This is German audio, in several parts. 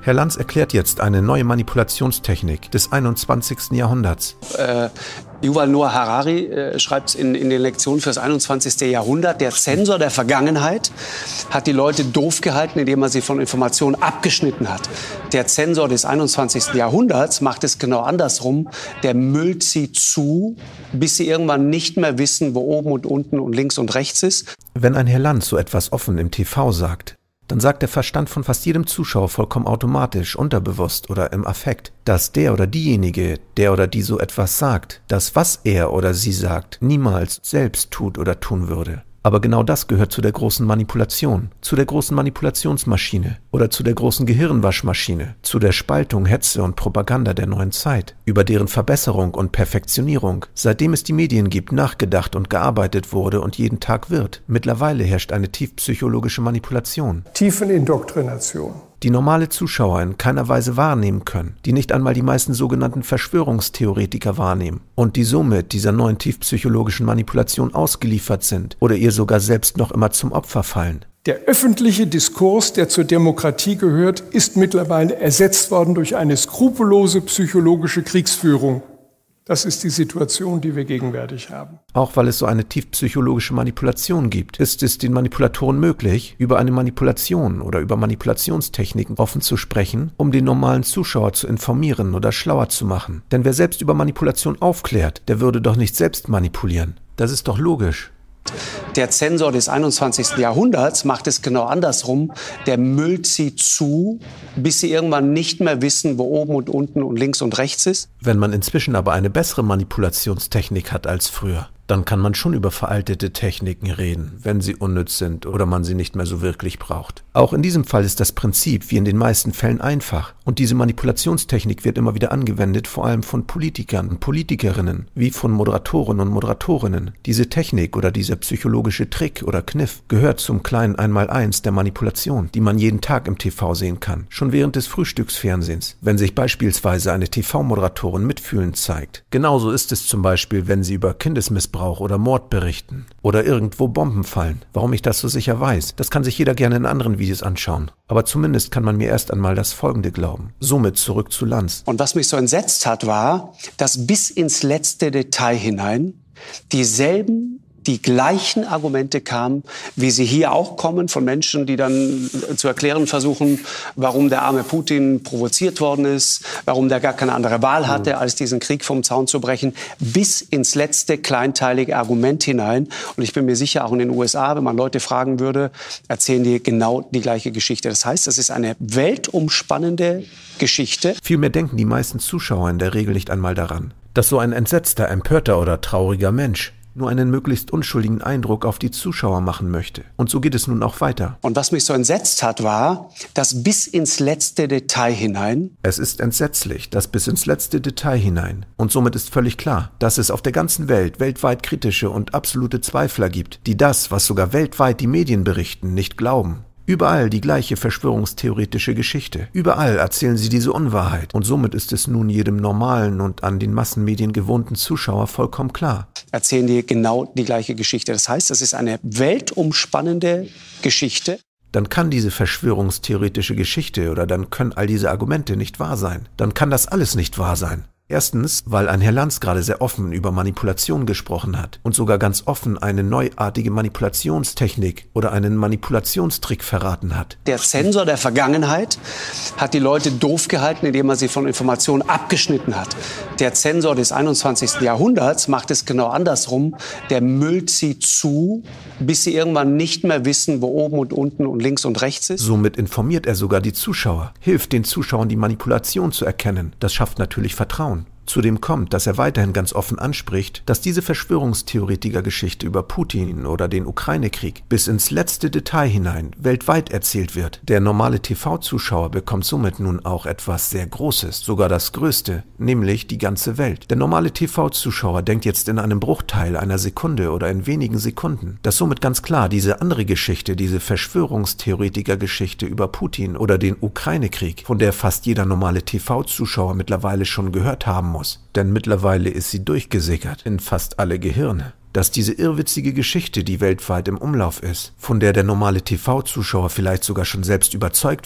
Herr Lanz erklärt jetzt eine neue Manipulationstechnik des 21. Jahrhunderts. Yuval Noah Harari schreibt in den Lektionen für das 21. Jahrhundert, der Zensor der Vergangenheit hat die Leute doof gehalten, indem er sie von Informationen abgeschnitten hat. Der Zensor des 21. Jahrhunderts macht es genau andersrum. Der müllt sie zu, bis sie irgendwann nicht mehr wissen, wo oben und unten und links und rechts ist. Wenn ein Herr Lanz so etwas offen im TV sagt, dann sagt der Verstand von fast jedem Zuschauer vollkommen automatisch, unterbewusst oder im Affekt, dass der oder diejenige, der oder die so etwas sagt, das, was er oder sie sagt, niemals selbst tut oder tun würde. Aber genau das gehört zu der großen Manipulation, zu der großen Manipulationsmaschine oder zu der großen Gehirnwaschmaschine, zu der Spaltung, Hetze und Propaganda der neuen Zeit, über deren Verbesserung und Perfektionierung, seitdem es die Medien gibt, nachgedacht und gearbeitet wurde und jeden Tag wird. Mittlerweile herrscht eine tiefpsychologische Manipulation. Tiefenindoktrination. Die normale Zuschauer in keiner Weise wahrnehmen können, die nicht einmal die meisten sogenannten Verschwörungstheoretiker wahrnehmen und die somit dieser neuen tiefpsychologischen Manipulation ausgeliefert sind oder ihr sogar selbst noch immer zum Opfer fallen. Der öffentliche Diskurs, der zur Demokratie gehört, ist mittlerweile ersetzt worden durch eine skrupellose psychologische Kriegsführung. Das ist die Situation, die wir gegenwärtig haben. Auch weil es so eine tiefpsychologische Manipulation gibt, ist es den Manipulatoren möglich, über eine Manipulation oder über Manipulationstechniken offen zu sprechen, um den normalen Zuschauer zu informieren oder schlauer zu machen. Denn wer selbst über Manipulation aufklärt, der würde doch nicht selbst manipulieren. Das ist doch logisch. Der Zensor des 21. Jahrhunderts macht es genau andersrum. Der müllt sie zu, bis sie irgendwann nicht mehr wissen, wo oben und unten und links und rechts ist. Wenn man inzwischen aber eine bessere Manipulationstechnik hat als früher, dann kann man schon über veraltete Techniken reden, wenn sie unnütz sind oder man sie nicht mehr so wirklich braucht. Auch in diesem Fall ist das Prinzip wie in den meisten Fällen einfach. Und diese Manipulationstechnik wird immer wieder angewendet, vor allem von Politikern und Politikerinnen, wie von Moderatoren und Moderatorinnen. Diese Technik oder dieser psychologische Trick oder Kniff gehört zum kleinen Einmaleins der Manipulation, die man jeden Tag im TV sehen kann, schon während des Frühstücksfernsehens, wenn sich beispielsweise eine TV-Moderatorin mitfühlend zeigt. Genauso ist es zum Beispiel, wenn sie über Kindesmissbrauch oder Mord berichten oder irgendwo Bomben fallen. Warum ich das so sicher weiß, das kann sich jeder gerne in anderen Videos anschauen. Aber zumindest kann man mir erst einmal das Folgende glauben. Somit zurück zu Lanz. Und was mich so entsetzt hat, war, dass bis ins letzte Detail hinein die gleichen Argumente kamen, wie sie hier auch kommen, von Menschen, die dann zu erklären versuchen, warum der arme Putin provoziert worden ist, warum der gar keine andere Wahl hatte, als diesen Krieg vom Zaun zu brechen, bis ins letzte kleinteilige Argument hinein. Und ich bin mir sicher, auch in den USA, wenn man Leute fragen würde, erzählen die genau die gleiche Geschichte. Das heißt, es ist eine weltumspannende Geschichte. Vielmehr denken die meisten Zuschauer in der Regel nicht einmal daran, dass so ein entsetzter, empörter oder trauriger Mensch nur einen möglichst unschuldigen Eindruck auf die Zuschauer machen möchte. Und so geht es nun auch weiter. Und was mich so entsetzt hat, war, dass bis ins letzte Detail hinein... Es ist entsetzlich, dass bis ins letzte Detail hinein. Und somit ist völlig klar, dass es auf der ganzen Welt weltweit kritische und absolute Zweifler gibt, die das, was sogar weltweit die Medien berichten, nicht glauben. Überall die gleiche verschwörungstheoretische Geschichte. Überall erzählen sie diese Unwahrheit. Und somit ist es nun jedem normalen und an den Massenmedien gewohnten Zuschauer vollkommen klar. Erzählen die genau die gleiche Geschichte. Das heißt, es ist eine weltumspannende Geschichte. Dann kann diese verschwörungstheoretische Geschichte oder dann können all diese Argumente nicht wahr sein. Dann kann das alles nicht wahr sein. Erstens, weil ein Herr Lanz gerade sehr offen über Manipulation gesprochen hat und sogar ganz offen eine neuartige Manipulationstechnik oder einen Manipulationstrick verraten hat. Der Zensor der Vergangenheit hat die Leute doof gehalten, indem er sie von Informationen abgeschnitten hat. Der Zensor des 21. Jahrhunderts macht es genau andersrum. Der müllt sie zu, bis sie irgendwann nicht mehr wissen, wo oben und unten und links und rechts ist. Somit informiert er sogar die Zuschauer, hilft den Zuschauern, die Manipulation zu erkennen. Das schafft natürlich Vertrauen. Zudem kommt, dass er weiterhin ganz offen anspricht, dass diese Verschwörungstheoretiker-Geschichte über Putin oder den Ukraine-Krieg bis ins letzte Detail hinein weltweit erzählt wird. Der normale TV-Zuschauer bekommt somit nun auch etwas sehr Großes, sogar das Größte, nämlich die ganze Welt. Der normale TV-Zuschauer denkt jetzt in einem Bruchteil einer Sekunde oder in wenigen Sekunden, dass somit ganz klar diese andere Geschichte, diese Verschwörungstheoretiker-Geschichte über Putin oder den Ukraine-Krieg, von der fast jeder normale TV-Zuschauer mittlerweile schon gehört haben muss. Denn mittlerweile ist sie durchgesickert in fast alle Gehirne, dass diese irrwitzige Geschichte, die weltweit im Umlauf ist, von der der normale TV-Zuschauer vielleicht sogar schon selbst überzeugt war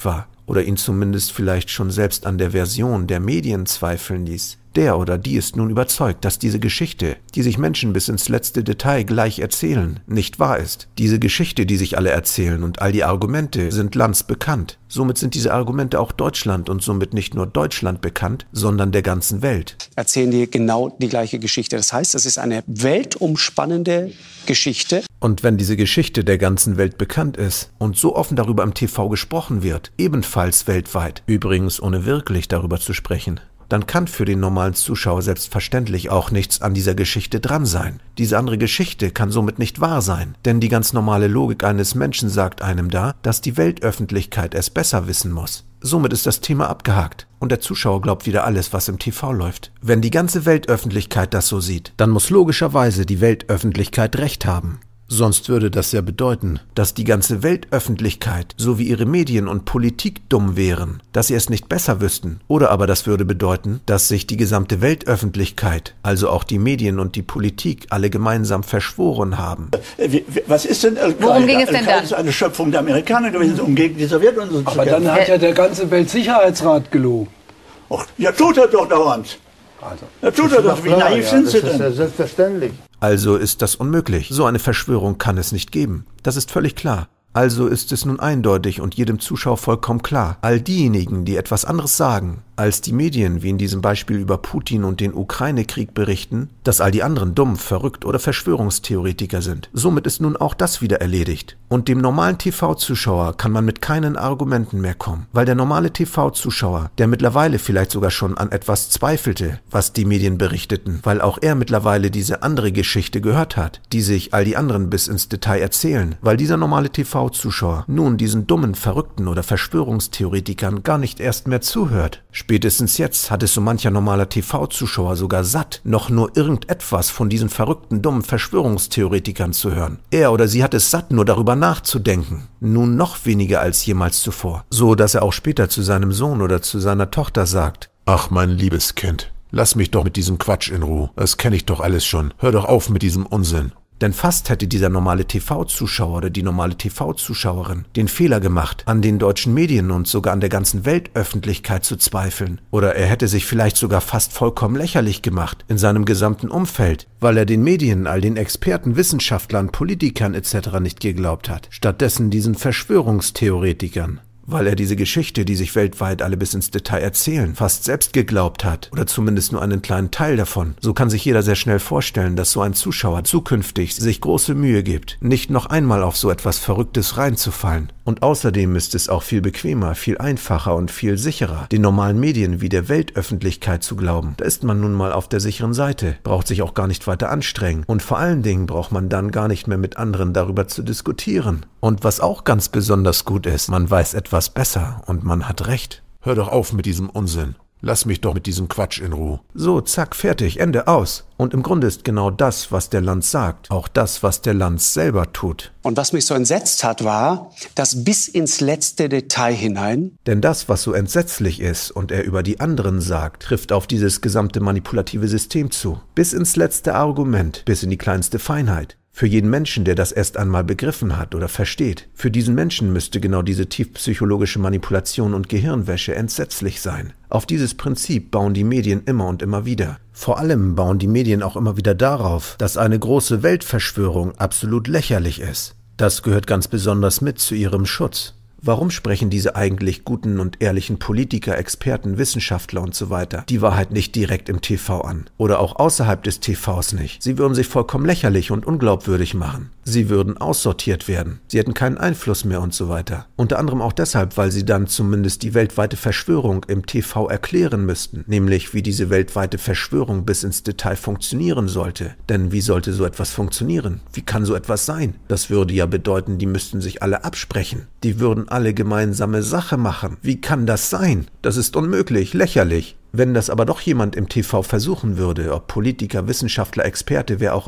oder ihn zumindest vielleicht schon selbst an der Version der Medien zweifeln ließ. Der oder die ist nun überzeugt, dass diese Geschichte, die sich Menschen bis ins letzte Detail gleich erzählen, nicht wahr ist. Diese Geschichte, die sich alle erzählen und all die Argumente sind landsbekannt. Somit sind diese Argumente auch Deutschland und somit nicht nur Deutschland bekannt, sondern der ganzen Welt. Erzählen die genau die gleiche Geschichte. Das heißt, es ist eine weltumspannende Geschichte. Und wenn diese Geschichte der ganzen Welt bekannt ist und so offen darüber im TV gesprochen wird, ebenfalls weltweit, übrigens ohne wirklich darüber zu sprechen, dann kann für den normalen Zuschauer selbstverständlich auch nichts an dieser Geschichte dran sein. Diese andere Geschichte kann somit nicht wahr sein, denn die ganz normale Logik eines Menschen sagt einem da, dass die Weltöffentlichkeit es besser wissen muss. Somit ist das Thema abgehakt und der Zuschauer glaubt wieder alles, was im TV läuft. Wenn die ganze Weltöffentlichkeit das so sieht, dann muss logischerweise die Weltöffentlichkeit recht haben. Sonst würde das ja bedeuten, dass die ganze Weltöffentlichkeit sowie ihre Medien und Politik dumm wären, dass sie es nicht besser wüssten. Oder aber das würde bedeuten, dass sich die gesamte Weltöffentlichkeit, also auch die Medien und die Politik, alle gemeinsam verschworen haben. Was ist denn Al-Qaida? Worum ging es denn dann? Al-Qaida ist eine Schöpfung der Amerikaner gewesen, um gegen die Sowjetunion zu kämpfen. Aber dann hat ja der ganze Weltsicherheitsrat gelogen. Och, ja, tut er doch dauernd. Also, Ja, tut er doch. Wie naiv sind Sie Das ist ja denn? selbstverständlich. Also ist das unmöglich. So eine Verschwörung kann es nicht geben. Das ist völlig klar. Also ist es nun eindeutig und jedem Zuschauer vollkommen klar. All diejenigen, die etwas anderes sagen, als die Medien, wie in diesem Beispiel über Putin und den Ukraine-Krieg berichten, dass all die anderen dumm, verrückt oder Verschwörungstheoretiker sind. Somit ist nun auch das wieder erledigt. Und dem normalen TV-Zuschauer kann man mit keinen Argumenten mehr kommen, weil der normale TV-Zuschauer, der mittlerweile vielleicht sogar schon an etwas zweifelte, was die Medien berichteten, weil auch er mittlerweile diese andere Geschichte gehört hat, die sich all die anderen bis ins Detail erzählen, weil dieser normale TV-Zuschauer nun diesen dummen, verrückten oder Verschwörungstheoretikern gar nicht erst mehr zuhört. Spätestens jetzt hat es so mancher normaler TV-Zuschauer sogar satt, noch nur irgendetwas von diesen verrückten, dummen Verschwörungstheoretikern zu hören. Er oder sie hat es satt, nur darüber nachzudenken. Nun noch weniger als jemals zuvor. So, dass er auch später zu seinem Sohn oder zu seiner Tochter sagt: Ach, mein liebes Kind, lass mich doch mit diesem Quatsch in Ruhe. Das kenne ich doch alles schon. Hör doch auf mit diesem Unsinn. Denn fast hätte dieser normale TV-Zuschauer oder die normale TV-Zuschauerin den Fehler gemacht, an den deutschen Medien und sogar an der ganzen Weltöffentlichkeit zu zweifeln. Oder er hätte sich vielleicht sogar fast vollkommen lächerlich gemacht in seinem gesamten Umfeld, weil er den Medien, all den Experten, Wissenschaftlern, Politikern etc. nicht geglaubt hat. Stattdessen diesen Verschwörungstheoretikern. Weil er diese Geschichte, die sich weltweit alle bis ins Detail erzählen, fast selbst geglaubt hat oder zumindest nur einen kleinen Teil davon. So kann sich jeder sehr schnell vorstellen, dass so ein Zuschauer zukünftig sich große Mühe gibt, nicht noch einmal auf so etwas Verrücktes reinzufallen. Und außerdem ist es auch viel bequemer, viel einfacher und viel sicherer, den normalen Medien wie der Weltöffentlichkeit zu glauben. Da ist man nun mal auf der sicheren Seite, braucht sich auch gar nicht weiter anstrengen und vor allen Dingen braucht man dann gar nicht mehr mit anderen darüber zu diskutieren. Und was auch ganz besonders gut ist, man weiß etwas besser und man hat recht. Hör doch auf mit diesem Unsinn. Lass mich doch mit diesem Quatsch in Ruhe. So, zack, fertig, Ende, aus. Und im Grunde ist genau das, was der Lanz sagt, auch das, was der Lanz selber tut. Und was mich so entsetzt hat, war, dass bis ins letzte Detail hinein. Denn das, was so entsetzlich ist und er über die anderen sagt, trifft auf dieses gesamte manipulative System zu. Bis ins letzte Argument, bis in die kleinste Feinheit. Für jeden Menschen, der das erst einmal begriffen hat oder versteht, für diesen Menschen müsste genau diese tiefpsychologische Manipulation und Gehirnwäsche entsetzlich sein. Auf dieses Prinzip bauen die Medien immer und immer wieder. Vor allem bauen die Medien auch immer wieder darauf, dass eine große Weltverschwörung absolut lächerlich ist. Das gehört ganz besonders mit zu ihrem Schutz. Warum sprechen diese eigentlich guten und ehrlichen Politiker, Experten, Wissenschaftler und so weiter die Wahrheit nicht direkt im TV an? Oder auch außerhalb des TVs nicht? Sie würden sich vollkommen lächerlich und unglaubwürdig machen. Sie würden aussortiert werden. Sie hätten keinen Einfluss mehr und so weiter. Unter anderem auch deshalb, weil sie dann zumindest die weltweite Verschwörung im TV erklären müssten. Nämlich, wie diese weltweite Verschwörung bis ins Detail funktionieren sollte. Denn wie sollte so etwas funktionieren? Wie kann so etwas sein? Das würde ja bedeuten, die müssten sich alle absprechen. Die würden alle gemeinsame Sache machen. Wie kann das sein? Das ist unmöglich, lächerlich. Wenn das aber doch jemand im TV versuchen würde, ob Politiker, Wissenschaftler, Experte, wer auch immer,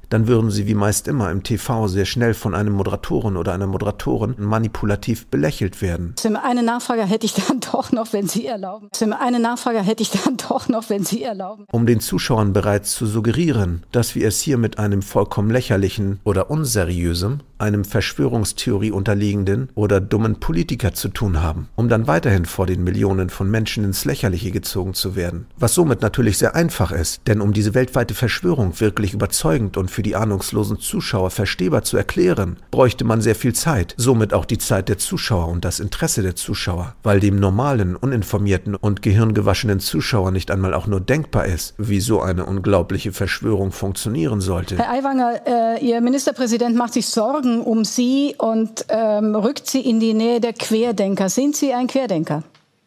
dann würden sie wie meist immer im TV sehr schnell von einem Moderatoren oder einer Moderatorin manipulativ belächelt werden. Eine Nachfrage hätte ich dann doch noch, wenn Sie erlauben. Um den Zuschauern bereits zu suggerieren, dass wir es hier mit einem vollkommen lächerlichen oder unseriösem, einem Verschwörungstheorie unterliegenden oder dummen Politiker zu tun haben, um dann weiterhin vor den Millionen von Menschen ins Lächerliche gezogen zu werden. Was somit natürlich sehr einfach ist, denn um diese weltweite Verschwörung wirklich überzeugend und für die ahnungslosen Zuschauer verstehbar zu erklären, bräuchte man sehr viel Zeit, somit auch die Zeit der Zuschauer und das Interesse der Zuschauer, weil dem normalen, uninformierten und gehirngewaschenen Zuschauer nicht einmal auch nur denkbar ist, wie so eine unglaubliche Verschwörung funktionieren sollte. Herr Aiwanger, Ihr Ministerpräsident macht sich Sorgen um Sie und rückt Sie in die Nähe der Querdenker. Sind Sie ein Querdenker?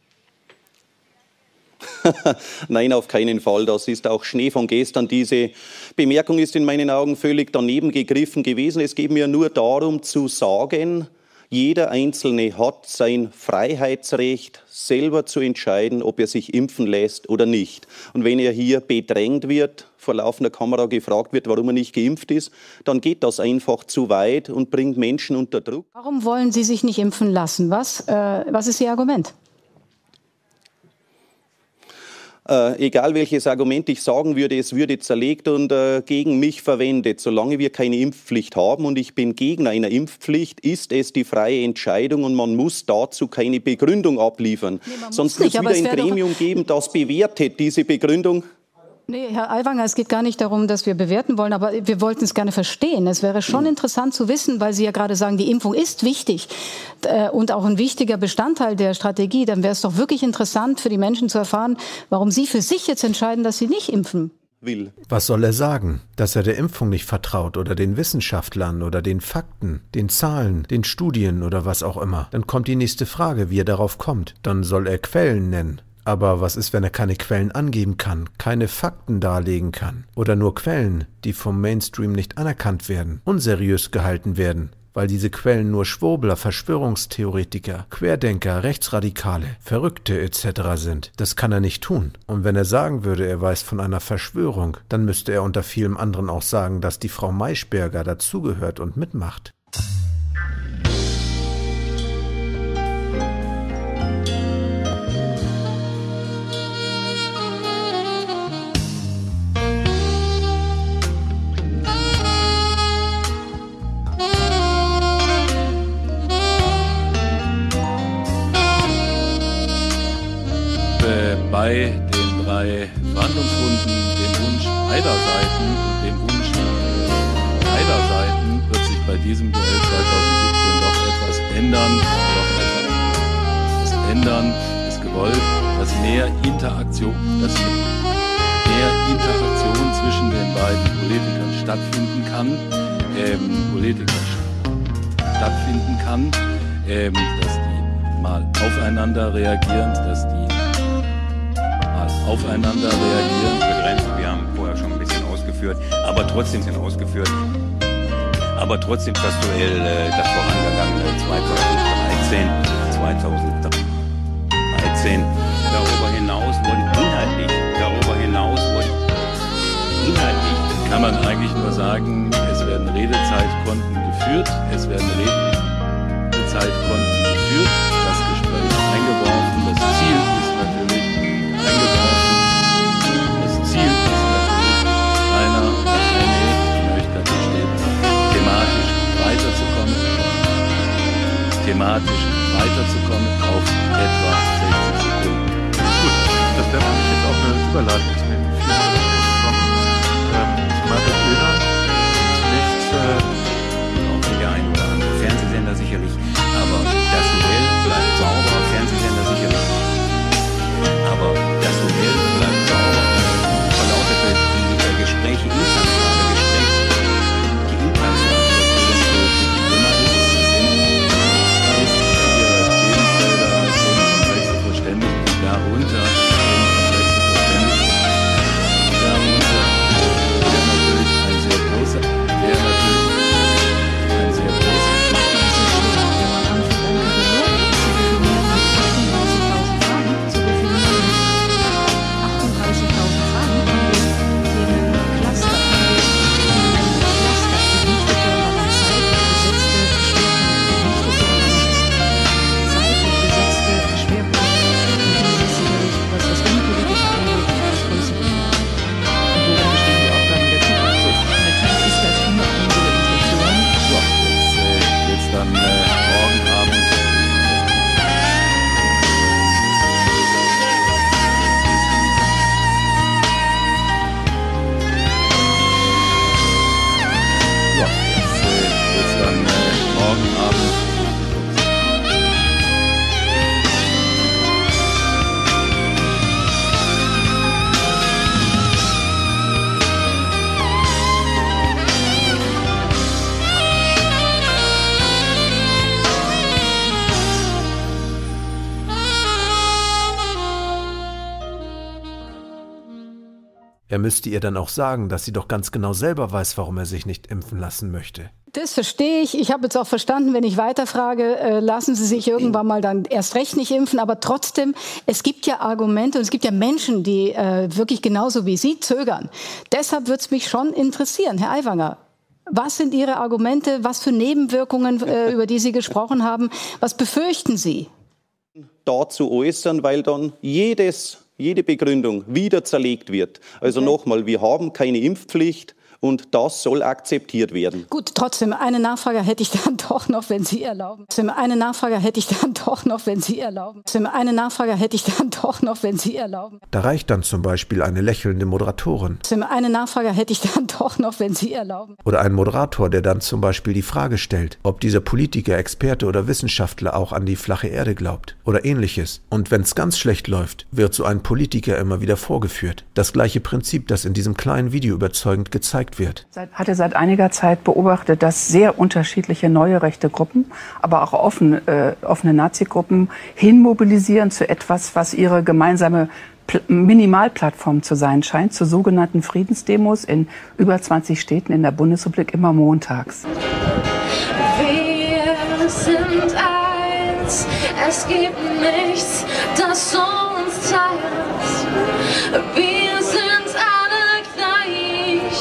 Nein, auf keinen Fall. Das ist auch Schnee von gestern. Diese Bemerkung ist in meinen Augen völlig daneben gegriffen gewesen. Es geht mir nur darum zu sagen, jeder Einzelne hat sein Freiheitsrecht, selber zu entscheiden, ob er sich impfen lässt oder nicht. Und wenn er hier bedrängt wird, vor laufender Kamera gefragt wird, warum er nicht geimpft ist, dann geht das einfach zu weit und bringt Menschen unter Druck. Warum wollen Sie sich nicht impfen lassen? Was ist Ihr Argument? Egal welches Argument ich sagen würde, es würde zerlegt und gegen mich verwendet. Solange wir keine Impfpflicht haben und ich bin Gegner einer Impfpflicht, ist es die freie Entscheidung und man muss dazu keine Begründung abliefern. Nee, sonst muss es wieder ein Gremium geben, das bewertet diese Begründung. Nee, Herr Aiwanger, es geht gar nicht darum, dass wir bewerten wollen, aber wir wollten es gerne verstehen. Es wäre schon interessant zu wissen, weil Sie ja gerade sagen, die Impfung ist wichtig und auch ein wichtiger Bestandteil der Strategie. Dann wäre es doch wirklich interessant für die Menschen zu erfahren, warum Sie für sich jetzt entscheiden, dass Sie nicht impfen will. Was soll er sagen? Dass er der Impfung nicht vertraut oder den Wissenschaftlern oder den Fakten, den Zahlen, den Studien oder was auch immer? Dann kommt die nächste Frage, wie er darauf kommt. Dann soll er Quellen nennen. Aber was ist, wenn er keine Quellen angeben kann, keine Fakten darlegen kann oder nur Quellen, die vom Mainstream nicht anerkannt werden, unseriös gehalten werden, weil diese Quellen nur Schwurbler, Verschwörungstheoretiker, Querdenker, Rechtsradikale, Verrückte etc. sind? Das kann er nicht tun. Und wenn er sagen würde, er weiß von einer Verschwörung, dann müsste er unter vielem anderen auch sagen, dass die Frau Maischberger dazugehört und mitmacht. Bei den 3 Verhandlungsrunden den Wunsch beider Seiten und dem Wunsch beider Seiten wird sich bei diesem Duell 2017 doch etwas ändern. Das Ändern ist gewollt, dass mehr Interaktion zwischen den beiden Politikern stattfinden kann, dass die mal aufeinander reagieren, begrenzt. Wir haben vorher schon ein bisschen ausgeführt, aber trotzdem das Duell, das vorangegangene 2013, darüber hinaus wurden inhaltlich kann man eigentlich nur sagen, es werden Redezeitkonten geführt, das Gespräch eingeworfen, das Ziel ist natürlich thematisch weiterzukommen auf etwa 60 Sekunden. Gut, das wäre für mich jetzt auch eine Überleitung zu den 400 kommen. Martin Oehler, zunächst auch der ein oder andere Fernsehsender sicherlich, aber das Duell bleibt sauber, Fernsehsender sicherlich. Er müsste ihr dann auch sagen, dass sie doch ganz genau selber weiß, warum er sich nicht impfen lassen möchte. Das verstehe ich. Ich habe jetzt auch verstanden, wenn ich weiterfrage, lassen Sie sich irgendwann mal dann erst recht nicht impfen. Aber trotzdem, es gibt ja Argumente und es gibt ja Menschen, die wirklich genauso wie Sie zögern. Deshalb würde es mich schon interessieren, Herr Aiwanger. Was sind Ihre Argumente? Was für Nebenwirkungen, über die Sie gesprochen haben? Was befürchten Sie? Dazu äußern, weil dann jede Begründung wieder zerlegt wird. Also nochmal, wir haben keine Impfpflicht. Und das soll akzeptiert werden. Gut, trotzdem, eine Nachfrage hätte ich dann doch noch, wenn Sie erlauben. Da reicht dann zum Beispiel eine lächelnde Moderatorin. Oder ein Moderator, der dann zum Beispiel die Frage stellt, ob dieser Politiker, Experte oder Wissenschaftler auch an die flache Erde glaubt. Oder ähnliches. Und wenn es ganz schlecht läuft, wird so ein Politiker immer wieder vorgeführt. Das gleiche Prinzip, das in diesem kleinen Video überzeugend gezeigt wird. Hatte seit einiger Zeit beobachtet, dass sehr unterschiedliche neue rechte Gruppen, aber auch offene Nazi-Gruppen hinmobilisieren zu etwas, was ihre gemeinsame Minimalplattform zu sein scheint, zu sogenannten Friedensdemos in über 20 Städten in der Bundesrepublik, immer montags. Wir sind eins, es gibt nichts, das uns teilt. Wir sind alle gleich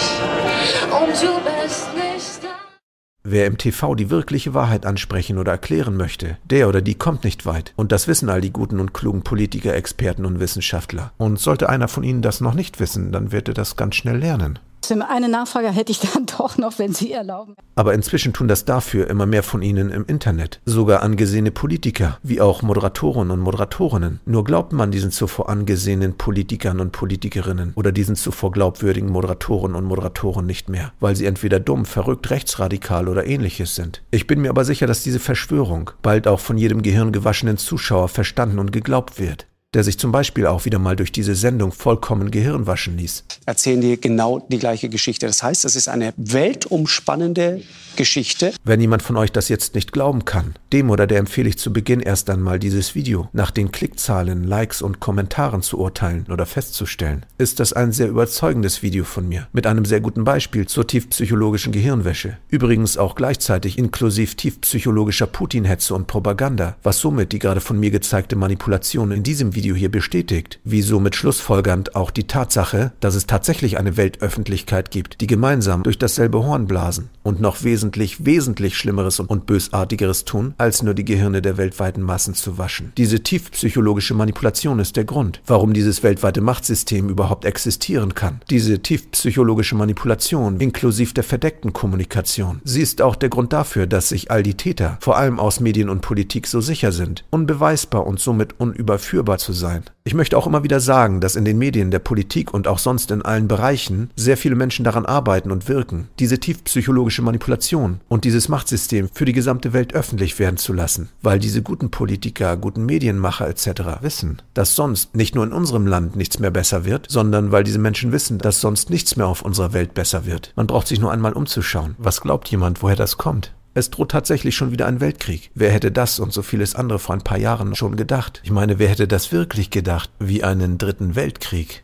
und du bist nicht da. Wer im TV die wirkliche Wahrheit ansprechen oder erklären möchte, der oder die kommt nicht weit. Und das wissen all die guten und klugen Politiker, Experten und Wissenschaftler. Und sollte einer von ihnen das noch nicht wissen, dann wird er das ganz schnell lernen. Eine Nachfrage hätte ich dann doch noch, wenn Sie erlauben. Aber inzwischen tun das dafür immer mehr von ihnen im Internet. Sogar angesehene Politiker, wie auch Moderatoren und Moderatorinnen. Nur glaubt man diesen zuvor angesehenen Politikern und Politikerinnen oder diesen zuvor glaubwürdigen Moderatoren und Moderatoren nicht mehr, weil sie entweder dumm, verrückt, rechtsradikal oder ähnliches sind. Ich bin mir aber sicher, dass diese Verschwörung bald auch von jedem gehirngewaschenen Zuschauer verstanden und geglaubt wird, der sich zum Beispiel auch wieder mal durch diese Sendung vollkommen Gehirn waschen ließ. Erzählen die genau die gleiche Geschichte. Das heißt, es ist eine weltumspannende Geschichte. Wenn jemand von euch das jetzt nicht glauben kann, dem oder der empfehle ich zu Beginn erst einmal dieses Video nach den Klickzahlen, Likes und Kommentaren zu urteilen oder festzustellen. Ist das ein sehr überzeugendes Video von mir, mit einem sehr guten Beispiel zur tiefpsychologischen Gehirnwäsche. Übrigens auch gleichzeitig inklusiv tiefpsychologischer Putin-Hetze und Propaganda, was somit die gerade von mir gezeigte Manipulation in diesem Video hier bestätigt, wie somit schlussfolgernd auch die Tatsache, dass es tatsächlich eine Weltöffentlichkeit gibt, die gemeinsam durch dasselbe Horn blasen und noch wesentlich Schlimmeres und Bösartigeres tun, als nur die Gehirne der weltweiten Massen zu waschen. Diese tiefpsychologische Manipulation ist der Grund, warum dieses weltweite Machtsystem überhaupt existieren kann. Diese tiefpsychologische Manipulation inklusive der verdeckten Kommunikation. Sie ist auch der Grund dafür, dass sich all die Täter, vor allem aus Medien und Politik, so sicher sind, unbeweisbar und somit unüberführbar zu sein. Ich möchte auch immer wieder sagen, dass in den Medien, der Politik und auch sonst in allen Bereichen sehr viele Menschen daran arbeiten und wirken, diese tiefpsychologische Manipulation und dieses Machtsystem für die gesamte Welt öffentlich werden zu lassen, weil diese guten Politiker, guten Medienmacher etc. wissen, dass sonst nicht nur in unserem Land nichts mehr besser wird, sondern weil diese Menschen wissen, dass sonst nichts mehr auf unserer Welt besser wird. Man braucht sich nur einmal umzuschauen. Was glaubt jemand, woher das kommt? Es droht tatsächlich schon wieder ein Weltkrieg. Wer hätte das und so vieles andere vor ein paar Jahren schon gedacht? Ich meine, wer hätte das wirklich gedacht, wie einen dritten Weltkrieg?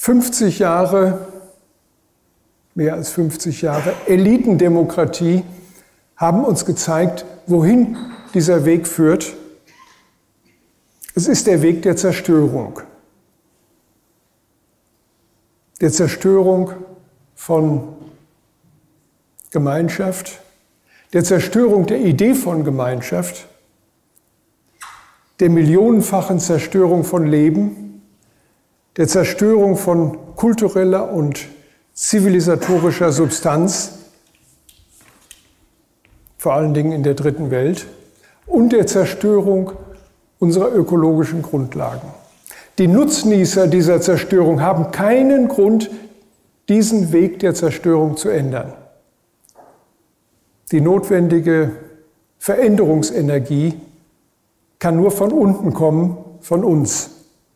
50 Jahre, mehr als 50 Jahre Elitendemokratie haben uns gezeigt, wohin dieser Weg führt. Es ist der Weg der Zerstörung. Der Zerstörung von Gemeinschaft, der Zerstörung der Idee von Gemeinschaft, der millionenfachen Zerstörung von Leben, der Zerstörung von kultureller und zivilisatorischer Substanz, vor allen Dingen in der dritten Welt, und der Zerstörung unserer ökologischen Grundlagen. Die Nutznießer dieser Zerstörung haben keinen Grund, diesen Weg der Zerstörung zu ändern. Die notwendige Veränderungsenergie kann nur von unten kommen, von uns.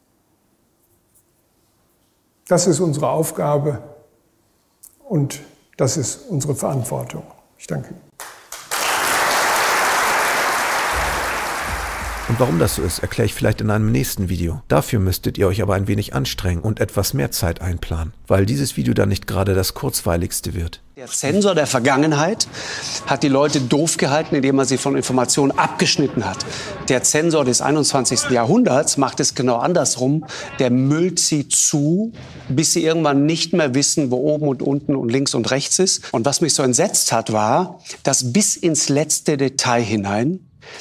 Das ist unsere Aufgabe und das ist unsere Verantwortung. Ich danke Ihnen. Und warum das so ist, erkläre ich vielleicht in einem nächsten Video. Dafür müsstet ihr euch aber ein wenig anstrengen und etwas mehr Zeit einplanen, weil dieses Video dann nicht gerade das kurzweiligste wird. Der Zensor der Vergangenheit hat die Leute doof gehalten, indem er sie von Informationen abgeschnitten hat. Der Zensor des 21. Jahrhunderts macht es genau andersrum. Der müllt sie zu, bis sie irgendwann nicht mehr wissen, wo oben und unten und links und rechts ist. Und was mich so entsetzt hat, war, dass bis ins letzte Detail hinein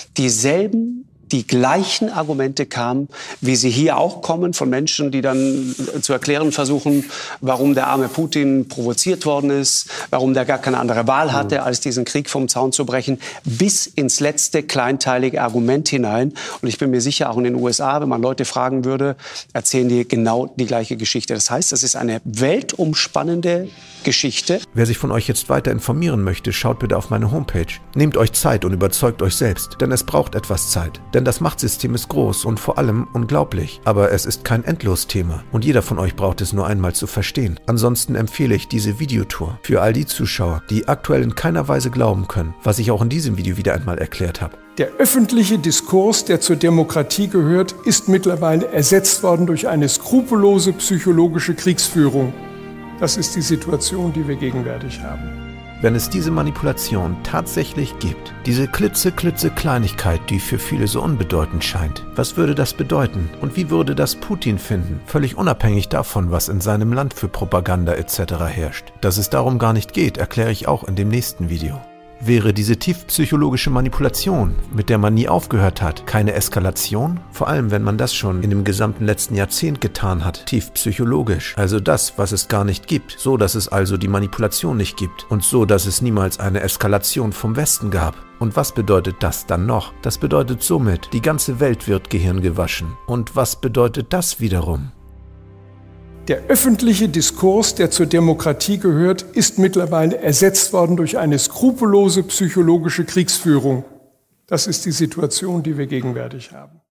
die gleichen Argumente kamen, wie sie hier auch kommen, von Menschen, die dann zu erklären versuchen, warum der arme Putin provoziert worden ist, warum der gar keine andere Wahl hatte, als diesen Krieg vom Zaun zu brechen, bis ins letzte kleinteilige Argument hinein. Und ich bin mir sicher, auch in den USA, wenn man Leute fragen würde, erzählen die genau die gleiche Geschichte. Das heißt, es ist eine weltumspannende Geschichte. Wer sich von euch jetzt weiter informieren möchte, schaut bitte auf meine Homepage. Nehmt euch Zeit und überzeugt euch selbst, denn es braucht etwas Zeit. Denn das Machtsystem ist groß und vor allem unglaublich. Aber es ist kein Endlosthema und jeder von euch braucht es nur einmal zu verstehen. Ansonsten empfehle ich diese Videotour für all die Zuschauer, die aktuell in keiner Weise glauben können, was ich auch in diesem Video wieder einmal erklärt habe. Der öffentliche Diskurs, der zur Demokratie gehört, ist mittlerweile ersetzt worden durch eine skrupellose psychologische Kriegsführung. Das ist die Situation, die wir gegenwärtig haben. Wenn es diese Manipulation tatsächlich gibt, diese Klitzekleinigkeit, die für viele so unbedeutend scheint, was würde das bedeuten und wie würde das Putin finden, völlig unabhängig davon, was in seinem Land für Propaganda etc. herrscht? Dass es darum gar nicht geht, erkläre ich auch in dem nächsten Video. Wäre diese tiefpsychologische Manipulation, mit der man nie aufgehört hat, keine Eskalation? Vor allem, wenn man das schon in dem gesamten letzten Jahrzehnt getan hat, tiefpsychologisch. Also das, was es gar nicht gibt, so dass es also die Manipulation nicht gibt und so, dass es niemals eine Eskalation vom Westen gab. Und was bedeutet das dann noch? Das bedeutet somit, die ganze Welt wird gehirngewaschen. Und was bedeutet das wiederum? Der öffentliche Diskurs, der zur Demokratie gehört, ist mittlerweile ersetzt worden durch eine skrupellose psychologische Kriegsführung. Das ist die Situation, die wir gegenwärtig haben.